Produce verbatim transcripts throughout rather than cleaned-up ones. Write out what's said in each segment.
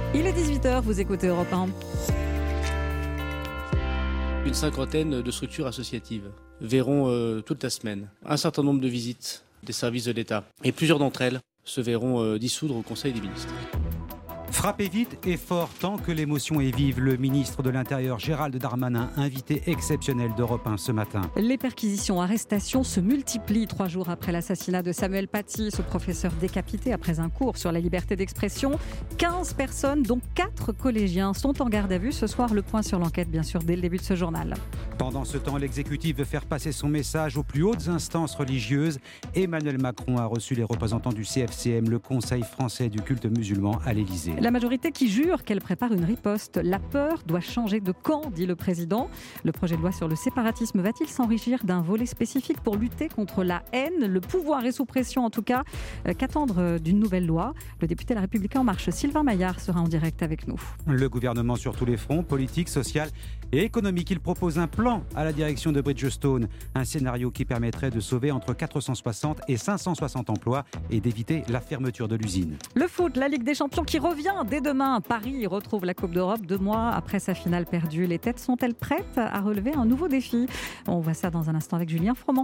Il est dix-huit heures, vous écoutez Europe un. Une cinquantaine de structures associatives verront euh, toute la semaine un certain nombre de visites des services de l'État. Et plusieurs d'entre elles se verront euh, dissoudre au Conseil des ministres. Frappez vite et fort tant que l'émotion est vive. Le ministre de l'Intérieur, Gérald Darmanin, invité exceptionnel d'Europe un ce matin. Les perquisitions, arrestations se multiplient trois jours après l'assassinat de Samuel Paty, ce professeur décapité après un cours sur la liberté d'expression. quinze personnes, dont quatre collégiens, sont en garde à vue. Ce soir, le point sur l'enquête, bien sûr, dès le début de ce journal. Pendant ce temps, l'exécutif veut faire passer son message aux plus hautes instances religieuses. Emmanuel Macron a reçu les représentants du C F C M, le Conseil français du culte musulman, à l'Élysée. La majorité qui jure qu'elle prépare une riposte. La peur doit changer de camp, dit le président. Le projet de loi sur le séparatisme va-t-il s'enrichir d'un volet spécifique pour lutter contre la haine ? Le pouvoir est sous pression en tout cas. Qu'attendre d'une nouvelle loi ? Le député La République En Marche, Sylvain Maillard, sera en direct avec nous. Le gouvernement sur tous les fronts, politique, social et économique. Il propose un plan à la direction de Bridgestone. Un scénario qui permettrait de sauver entre quatre cent soixante et cinq cent soixante emplois et d'éviter la fermeture de l'usine. Le foot, la Ligue des Champions qui revient dès demain. Paris retrouve la Coupe d'Europe deux mois après sa finale perdue. Les têtes sont-elles prêtes à relever un nouveau défi ? On voit ça dans un instant avec Julien Froment.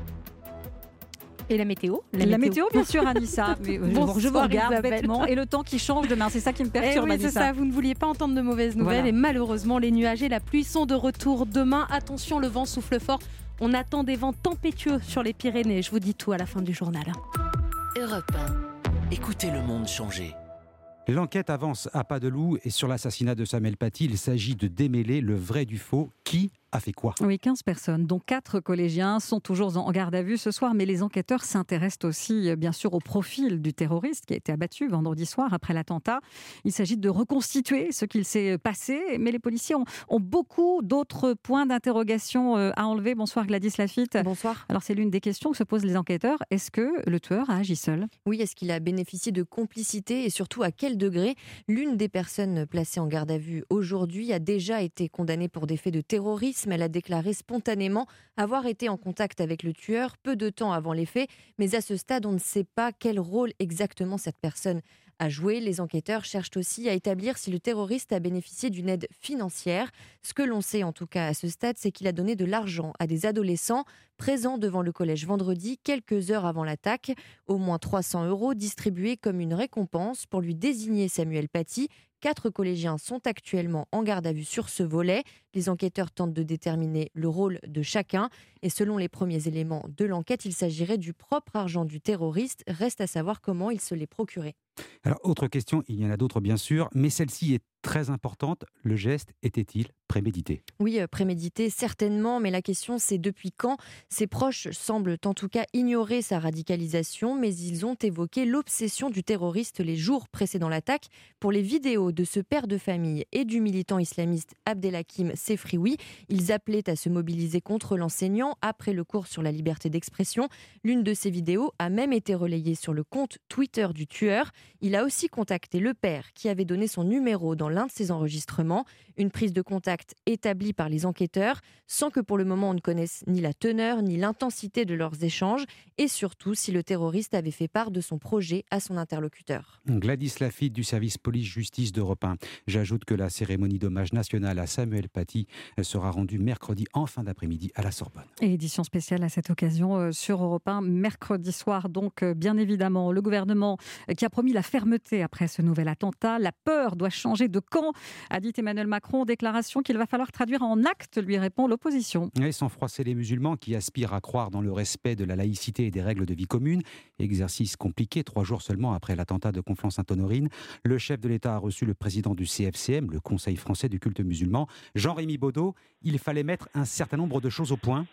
Et la météo La, la météo, météo, bien sûr, Anissa. Mais Bonsoir, je vous regarde Isabelle. Bêtement. Et le temps qui change demain, c'est ça qui me perturbe, eh oui, Anissa. C'est ça, vous ne vouliez pas entendre de mauvaises nouvelles. Voilà. Et malheureusement, les nuages et la pluie sont de retour demain. Attention, le vent souffle fort. On attend des vents tempétueux sur les Pyrénées. Je vous dis tout à la fin du journal. Europe un. Écoutez le monde changer. L'enquête avance à pas de loup et sur l'assassinat de Samuel Paty, il s'agit de démêler le vrai du faux. Qui a fait quoi ? Oui, quinze personnes, dont quatre collégiens, sont toujours en garde à vue ce soir, mais les enquêteurs s'intéressent aussi, bien sûr, au profil du terroriste qui a été abattu vendredi soir après l'attentat. Il s'agit de reconstituer ce qu'il s'est passé, mais les policiers ont, ont beaucoup d'autres points d'interrogation à enlever. Bonsoir Gladys Lafitte. Bonsoir. Alors c'est l'une des questions que se posent les enquêteurs. Est-ce que le tueur a agi seul ? Oui, est-ce qu'il a bénéficié de complicité et surtout à quel degré ? L'une des personnes placées en garde à vue aujourd'hui a déjà été condamnée pour des faits de terrorisme. Elle a déclaré spontanément avoir été en contact avec le tueur peu de temps avant les faits. Mais à ce stade, on ne sait pas quel rôle exactement cette personne a joué. Les enquêteurs cherchent aussi à établir si le terroriste a bénéficié d'une aide financière. Ce que l'on sait en tout cas à ce stade, c'est qu'il a donné de l'argent à des adolescents présents devant le collège vendredi, quelques heures avant l'attaque. Au moins trois cents euros distribués comme une récompense pour lui désigner Samuel Paty. Quatre collégiens sont actuellement en garde à vue sur ce volet. Les enquêteurs tentent de déterminer le rôle de chacun. Et selon les premiers éléments de l'enquête, il s'agirait du propre argent du terroriste. Reste à savoir comment il se l'est procuré. Alors, autre question, il y en a d'autres bien sûr, mais celle-ci est très importante. Le geste était-il prémédité ? Oui, euh, prémédité, certainement, mais la question c'est depuis quand ? Ses proches semblent en tout cas ignorer sa radicalisation, mais ils ont évoqué l'obsession du terroriste les jours précédant l'attaque. Pour les vidéos de ce père de famille et du militant islamiste Abdelhakim Sefrioui, ils appelaient à se mobiliser contre l'enseignant après le cours sur la liberté d'expression. L'une de ces vidéos a même été relayée sur le compte Twitter du tueur. Il a aussi contacté le père qui avait donné son numéro dans l'un de ses enregistrements. Une prise de contact établie par les enquêteurs sans que pour le moment on ne connaisse ni la teneur ni l'intensité de leurs échanges et surtout si le terroriste avait fait part de son projet à son interlocuteur. Gladys Lafitte du service police-justice d'Europe un. J'ajoute que la cérémonie d'hommage national à Samuel Paty sera rendue mercredi en fin d'après-midi à la Sorbonne. Et édition spéciale à cette occasion sur Europe un, mercredi soir. Donc bien évidemment, le gouvernement qui a promis la fermeté après ce nouvel attentat. La peur doit changer de camp, a dit Emmanuel Macron. Déclaration qu'il va falloir traduire en actes, lui répond l'opposition. Et sans froisser les musulmans qui aspirent à croire dans le respect de la laïcité et des règles de vie commune. Exercice compliqué, trois jours seulement après l'attentat de Conflans-Sainte-Honorine. Le chef de l'État a reçu le président du C F C M, le Conseil français du culte musulman, Jean-Rémy Baudot. Il fallait mettre un certain nombre de choses au point.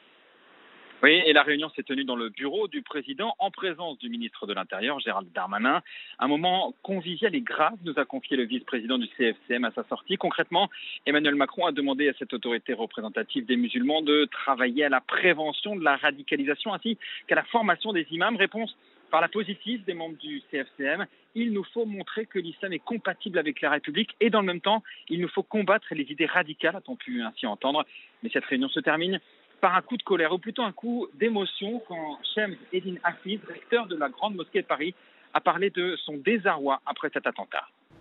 Oui, et la réunion s'est tenue dans le bureau du président en présence du ministre de l'Intérieur, Gérald Darmanin. Un moment convivial et grave, nous a confié le vice-président du C F C M à sa sortie. Concrètement, Emmanuel Macron a demandé à cette autorité représentative des musulmans de travailler à la prévention de la radicalisation ainsi qu'à la formation des imams. Réponse par la positive des membres du C F C M. Il nous faut montrer que l'islam est compatible avec la République et dans le même temps, il nous faut combattre les idées radicales, a-t-on pu ainsi entendre. Mais cette réunion se termine par un coup de colère, ou plutôt un coup d'émotion, quand Shems Eddine Hafiz, recteur de la Grande Mosquée de Paris, a parlé de son désarroi après cet attentat.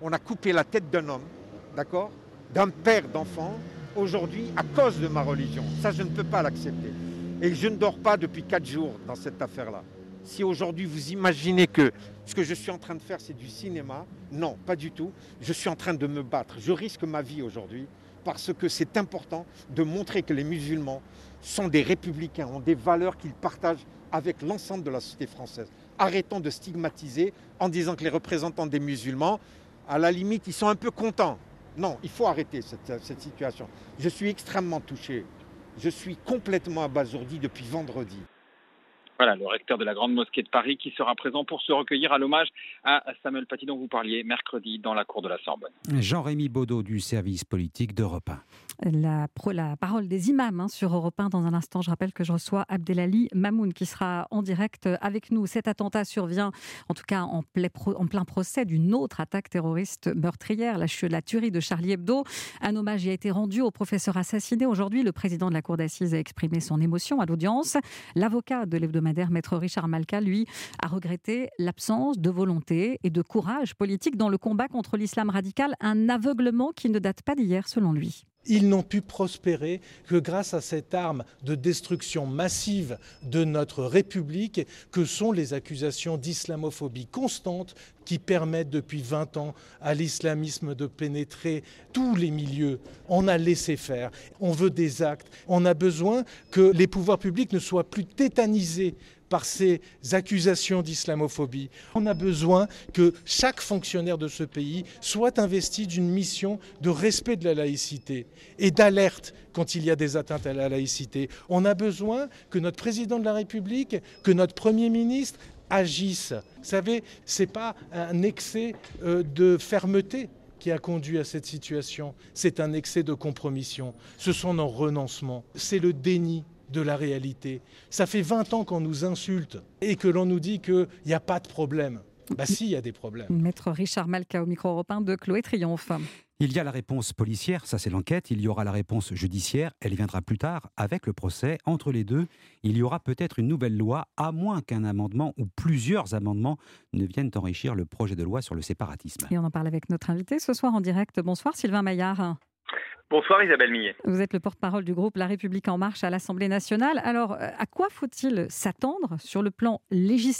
On a coupé la tête d'un homme, d'accord, d'un père d'enfant, aujourd'hui, à cause de ma religion. Ça, je ne peux pas l'accepter. Et je ne dors pas depuis quatre jours dans cette affaire-là. Si aujourd'hui, vous imaginez que ce que je suis en train de faire, c'est du cinéma, non, pas du tout. Je suis en train de me battre. Je risque ma vie aujourd'hui parce que c'est important de montrer que les musulmans sont des républicains, ont des valeurs qu'ils partagent avec l'ensemble de la société française. Arrêtons de stigmatiser en disant que les représentants des musulmans, à la limite, ils sont un peu contents. Non, il faut arrêter cette, cette situation. Je suis extrêmement touché. Je suis complètement abasourdi depuis vendredi. Voilà, le recteur de la Grande Mosquée de Paris qui sera présent pour se recueillir à l'hommage à Samuel Paty dont vous parliez mercredi dans la cour de la Sorbonne. Jean-Rémy Baudot du service politique d'Europe un. La, la parole des imams hein, sur Europe un. Dans un instant, je rappelle que je reçois Abdelali Mamoun qui sera en direct avec nous. Cet attentat survient en tout cas en plein, en plein procès d'une autre attaque terroriste meurtrière, la, la tuerie de Charlie Hebdo. Un hommage y a été rendu au professeur assassiné. Aujourd'hui, le président de la cour d'assises a exprimé son émotion à l'audience. L'avocat de l'hebdomadaire Maître Richard Malka, lui, a regretté l'absence de volonté et de courage politique dans le combat contre l'islam radical, un aveuglement qui ne date pas d'hier selon lui. Ils n'ont pu prospérer que grâce à cette arme de destruction massive de notre République que sont les accusations d'islamophobie constante qui permettent depuis vingt ans à l'islamisme de pénétrer tous les milieux. On a laissé faire, on veut des actes, on a besoin que les pouvoirs publics ne soient plus tétanisés par ces accusations d'islamophobie. On a besoin que chaque fonctionnaire de ce pays soit investi d'une mission de respect de la laïcité et d'alerte quand il y a des atteintes à la laïcité. On a besoin que notre président de la République, que notre Premier ministre agissent. Vous savez, ce n'est pas un excès de fermeté qui a conduit à cette situation, c'est un excès de compromission. Ce sont nos renoncements, c'est le déni de la réalité. Ça fait vingt ans qu'on nous insulte et que l'on nous dit qu'il n'y a pas de problème. Bah si, il y a des problèmes. Maître Richard Malka au micro européen de Chloé Triomphe. Il y a la réponse policière, ça c'est l'enquête. Il y aura la réponse judiciaire, elle viendra plus tard avec le procès. Entre les deux, il y aura peut-être une nouvelle loi, à moins qu'un amendement ou plusieurs amendements ne viennent enrichir le projet de loi sur le séparatisme. Et on en parle avec notre invité ce soir en direct. Bonsoir Sylvain Maillard. Bonsoir Isabelle Millet. Vous êtes le porte-parole du groupe La République En Marche à l'Assemblée nationale. Alors, à quoi faut-il s'attendre sur le plan législatif ?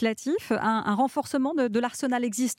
Un, un renforcement de, de l'arsenal existant ?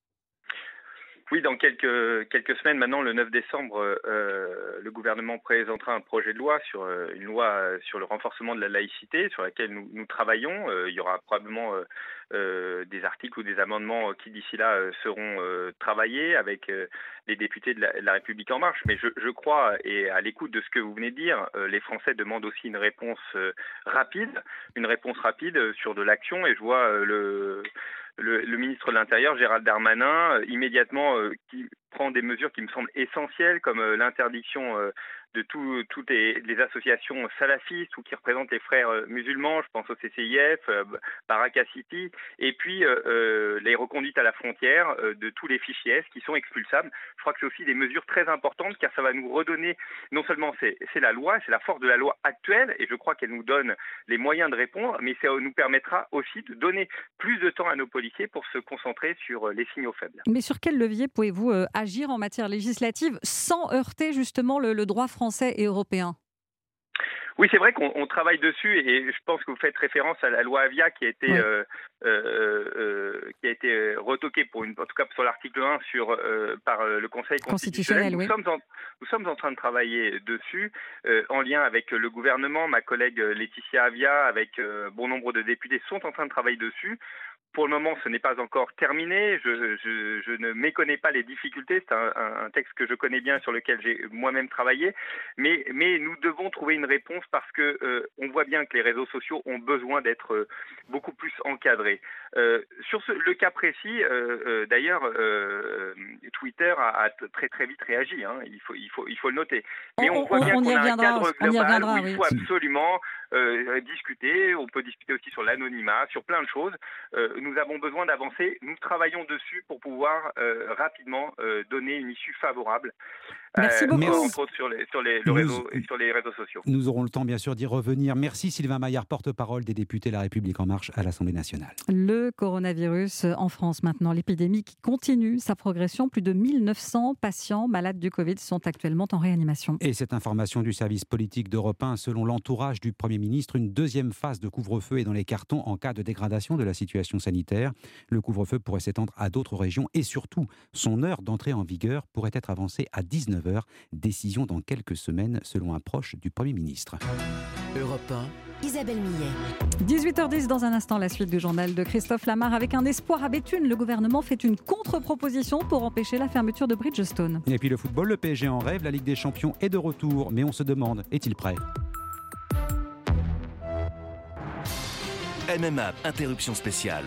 Oui, dans quelques, quelques semaines maintenant, le neuf décembre, euh, le gouvernement présentera un projet de loi sur euh, une loi sur le renforcement de la laïcité, sur laquelle nous, nous travaillons. Euh, il y aura probablement euh, euh, des articles ou des amendements qui d'ici là euh, seront euh, travaillés avec euh, les députés de la, de la République En Marche. Mais je, je crois, et à l'écoute de ce que vous venez de dire, euh, les Français demandent aussi une réponse euh, rapide, une réponse rapide sur de l'action. Et je vois euh, le... Le, le ministre de l'Intérieur, Gérald Darmanin, euh, immédiatement euh, qui prend des mesures qui me semblent essentielles, comme euh, l'interdiction euh, de tout, toutes les, les associations salafistes ou qui représentent les frères euh, musulmans, je pense au C C I F, euh, Baraka City, et puis euh, euh, les reconduites à la frontière euh, de tous les fichiers S qui sont expulsables. Je crois que c'est aussi des mesures très importantes car ça va nous redonner, non seulement c'est, c'est la loi, c'est la force de la loi actuelle, et je crois qu'elle nous donne les moyens de répondre, mais ça nous permettra aussi de donner plus de temps à nos policiers pour se concentrer sur les signaux faibles. Mais sur quel levier pouvez-vous euh, agir en matière législative sans heurter justement le, le droit français et européen ? Oui, c'est vrai qu'on on travaille dessus et je pense que vous faites référence à la loi Avia qui a été oui. euh, euh, euh, qui a été retoquée pour une, en tout cas sur l'article un sur euh, par le Conseil constitutionnel. constitutionnel nous, oui. sommes en, nous sommes en train de travailler dessus euh, en lien avec le gouvernement. Ma collègue Laetitia Avia, avec euh, bon nombre de députés, sont en train de travailler dessus. Pour le moment, ce n'est pas encore terminé. Je, je, je ne méconnais pas les difficultés. C'est un, un, un texte que je connais bien, sur lequel j'ai moi-même travaillé. Mais, mais nous devons trouver une réponse parce que euh, on voit bien que les réseaux sociaux ont besoin d'être euh, beaucoup plus encadrés. Euh, sur ce, le cas précis, euh, euh, d'ailleurs, euh, Twitter a, a très très vite réagi. Hein. Il faut, il faut, il faut le noter. Mais on, on voit bien on qu'on a un cadre global où il faut oui. absolument euh, discuter. On peut discuter aussi sur l'anonymat, sur plein de choses. Euh, Nous avons besoin d'avancer. Nous travaillons dessus pour pouvoir euh, rapidement euh, donner une issue favorable. Merci euh, beaucoup. Entre autres sur les, sur les, le réseau, et sur les réseaux sociaux. Nous aurons le temps, bien sûr, d'y revenir. Merci Sylvain Maillard, porte-parole des députés La République En Marche à l'Assemblée nationale. Le le coronavirus en France maintenant. L'épidémie qui continue sa progression. Plus de mille neuf cents patients malades du Covid sont actuellement en réanimation. Et cette information du service politique d'Europe un, selon l'entourage du Premier ministre, une deuxième phase de couvre-feu est dans les cartons en cas de dégradation de la situation sanitaire. Le couvre-feu pourrait s'étendre à d'autres régions et surtout, son heure d'entrée en vigueur pourrait être avancée à dix-neuf heures. Décision dans quelques semaines, selon un proche du Premier ministre. Europe un, Isabelle Millet. dix-huit heures dix, dans un instant, la suite du journal de Christophe Lamar. Avec un espoir à Béthune, le gouvernement fait une contre-proposition pour empêcher la fermeture de Bridgestone. Et puis le football, le P S G en rêve, la Ligue des Champions est de retour. Mais on se demande, est-il prêt ? M M A, interruption spéciale.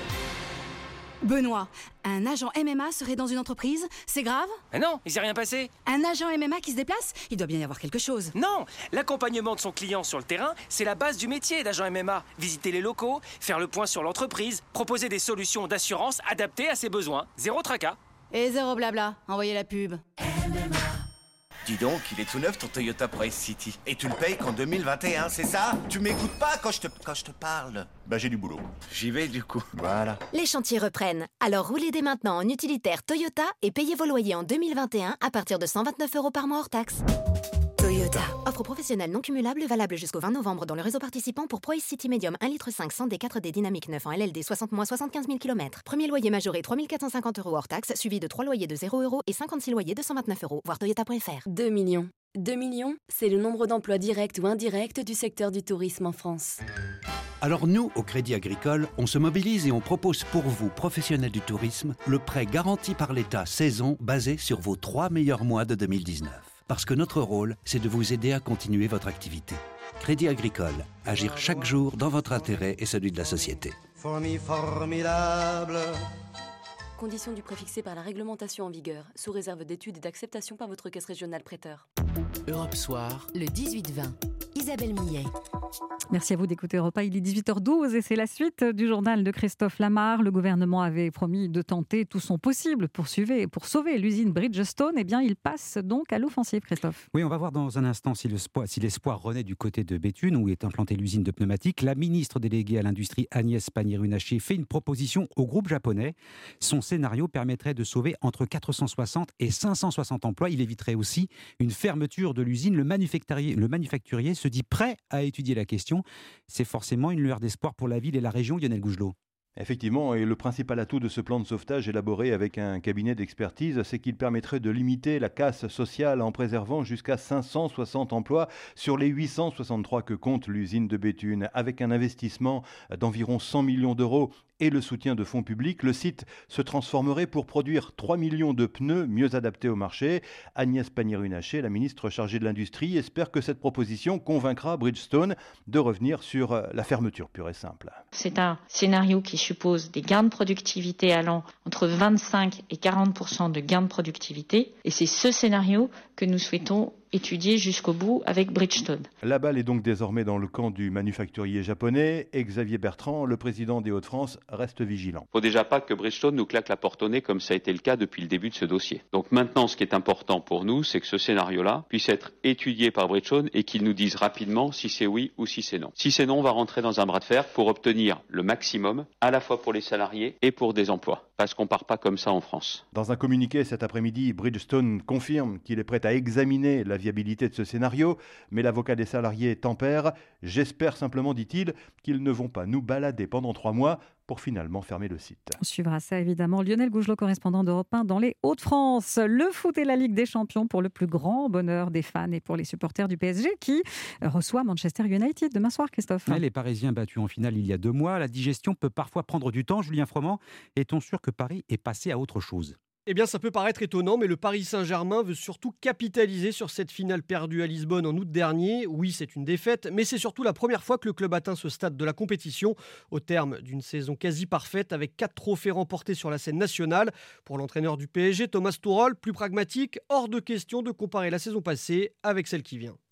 Benoît, un agent M M A serait dans une entreprise, c'est grave ? Ah non, il s'est rien passé. Un agent M M A qui se déplace ? Il doit bien y avoir quelque chose. Non, l'accompagnement de son client sur le terrain, c'est la base du métier d'agent M M A. Visiter les locaux, faire le point sur l'entreprise, proposer des solutions d'assurance adaptées à ses besoins. Zéro tracas. Et zéro blabla, envoyez la pub. M M A. Dis donc, il est tout neuf ton Toyota Price City. Et tu le payes qu'en deux mille vingt et un, c'est ça ? Tu m'écoutes pas quand je te, quand je te parle ? Bah j'ai du boulot. J'y vais du coup. Voilà. Les chantiers reprennent. Alors roulez dès maintenant en utilitaire Toyota et payez vos loyers en deux mille vingt et un à partir de cent vingt-neuf euros par mois hors taxe. Toyota. Offre professionnelle non cumulable valable jusqu'au vingt novembre dans le réseau participant pour Price City Medium un virgule cinq litres cent D quatre D dynamique neuf en L L D soixante mois soixante-quinze mille kilomètres. Premier loyer majoré trois mille quatre cent cinquante euros hors taxe, suivi de trois loyers de zéro euros et cinquante-six loyers de cent vingt-neuf euros. Voir toyota point f r. deux millions. deux millions, c'est le nombre d'emplois directs ou indirects du secteur du tourisme en France. Alors nous, au Crédit Agricole, on se mobilise et on propose pour vous, professionnels du tourisme, le prêt garanti par l'État saison basé sur vos trois meilleurs mois de deux mille dix-neuf. Parce que notre rôle, c'est de vous aider à continuer votre activité. Crédit Agricole, agir chaque jour dans votre intérêt et celui de la société. Fourmi formidable. Conditions du prêt fixé par la réglementation en vigueur, sous réserve d'études et d'acceptation par votre caisse régionale prêteur. Europe Soir, le dix-huit vingt. Isabelle Millet. Merci à vous d'écouter Europe un. Il est dix-huit heures douze et c'est la suite du journal de Christophe Lamar. Le gouvernement avait promis de tenter tout son possible pour, suivre, pour sauver l'usine Bridgestone. Eh bien, il passe donc à l'offensive, Christophe. Oui, on va voir dans un instant si l'espoir, si l'espoir renaît du côté de Béthune, où est implantée l'usine de pneumatiques. La ministre déléguée à l'industrie, Agnès Pannier-Runacher, fait une proposition au groupe japonais. Son scénario permettrait de sauver entre quatre cent soixante et cinq cent soixante emplois. Il éviterait aussi une fermeture de l'usine. Le manufacturier, le manufacturier se dit prêt à étudier la question. C'est forcément une lueur d'espoir pour la ville et la région, Lionel Gougelot. Effectivement, et le principal atout de ce plan de sauvetage élaboré avec un cabinet d'expertise, c'est qu'il permettrait de limiter la casse sociale en préservant jusqu'à cinq cent soixante emplois sur les huit cent soixante-trois que compte l'usine de Béthune. Avec un investissement d'environ cent millions d'euros et le soutien de fonds publics, le site se transformerait pour produire trois millions de pneus mieux adaptés au marché. Agnès Pannier-Runacher, la ministre chargée de l'industrie, espère que cette proposition convaincra Bridgestone de revenir sur la fermeture pure et simple. C'est un scénario qui suppose des gains de productivité allant entre vingt-cinq et quarante pour cent de gains de productivité. Et c'est ce scénario que nous souhaitons étudier jusqu'au bout avec Bridgestone. La balle est donc désormais dans le camp du manufacturier japonais. Et Xavier Bertrand, le président des Hauts-de-France, reste vigilant. Il ne faut déjà pas que Bridgestone nous claque la porte au nez comme ça a été le cas depuis le début de ce dossier. Donc maintenant, ce qui est important pour nous, c'est que ce scénario-là puisse être étudié par Bridgestone et qu'il nous dise rapidement si c'est oui ou si c'est non. Si c'est non, on va rentrer dans un bras de fer pour obtenir le maximum, à la fois pour les salariés et pour des emplois. Parce qu'on ne part pas comme ça en France. Dans un communiqué cet après-midi, Bridgestone confirme qu'il est prêt à examiner la viabilité de ce scénario, mais l'avocat des salariés tempère. « J'espère simplement, dit-il, qu'ils ne vont pas nous balader pendant trois mois pour finalement fermer le site. » On suivra ça évidemment. Lionel Gougelot, correspondant d'Europe un dans les Hauts-de-France. Le foot et la Ligue des Champions pour le plus grand bonheur des fans et pour les supporters du P S G qui reçoit Manchester United demain soir, Christophe. Ouais, les Parisiens battus en finale il y a deux mois. La digestion peut parfois prendre du temps. Julien Froment, est-on sûr que Paris est passé à autre chose ? Eh bien, ça peut paraître étonnant, mais le Paris Saint-Germain veut surtout capitaliser sur cette finale perdue à Lisbonne en août dernier. Oui, c'est une défaite, mais c'est surtout la première fois que le club atteint ce stade de la compétition, au terme d'une saison quasi parfaite, avec quatre trophées remportés sur la scène nationale. Pour l'entraîneur du P S G, Thomas Tuchel, plus pragmatique, hors de question de comparer la saison passée avec celle qui vient.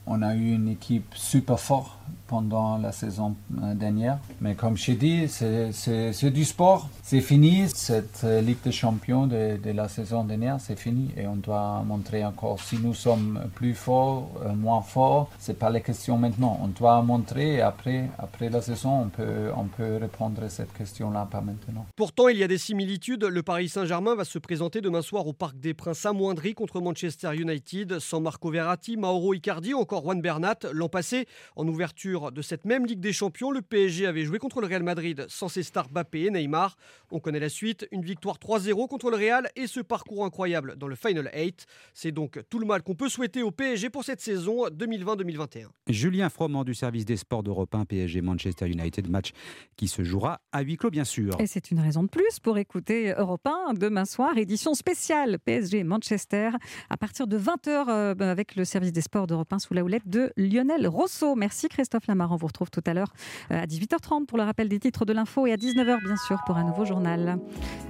On a eu une équipe super forte pendant la saison dernière. Mais comme je dis, c'est, c'est, c'est du sport. C'est fini. Cette Ligue des Champions de, de la saison dernière, c'est fini. Et on doit montrer encore si nous sommes plus forts, moins forts. Ce n'est pas la question maintenant. On doit montrer et après, après la saison, on peut, on peut répondre à cette question-là, pas maintenant. Pourtant, il y a des similitudes. Le Paris Saint-Germain va se présenter demain soir au Parc des Princes amoindri contre Manchester United, sans Marco Verratti, Mauro Icardi ou encore Juan Bernat. L'an passé, en ouverture de cette même Ligue des Champions, le P S G avait joué contre le Real Madrid sans ses stars Mbappé et Neymar. On connaît la suite, une victoire trois zéro contre le Real et ce parcours incroyable dans le Final huit. C'est donc tout le mal qu'on peut souhaiter au P S G pour cette saison deux mille vingt deux mille vingt et un. Julien Froment du service des sports d'Europe un, P S G Manchester United, match qui se jouera à huis clos bien sûr. Et c'est une raison de plus pour écouter Europe un demain soir, édition spéciale P S G Manchester à partir de vingt heures avec le service des sports d'Europe un sous la houlette de Lionel Rosso. Merci Christophe Lamar, on vous retrouve tout à l'heure à dix-huit heures trente pour le rappel des titres de l'info et à dix-neuf heures bien sûr pour un nouveau journal.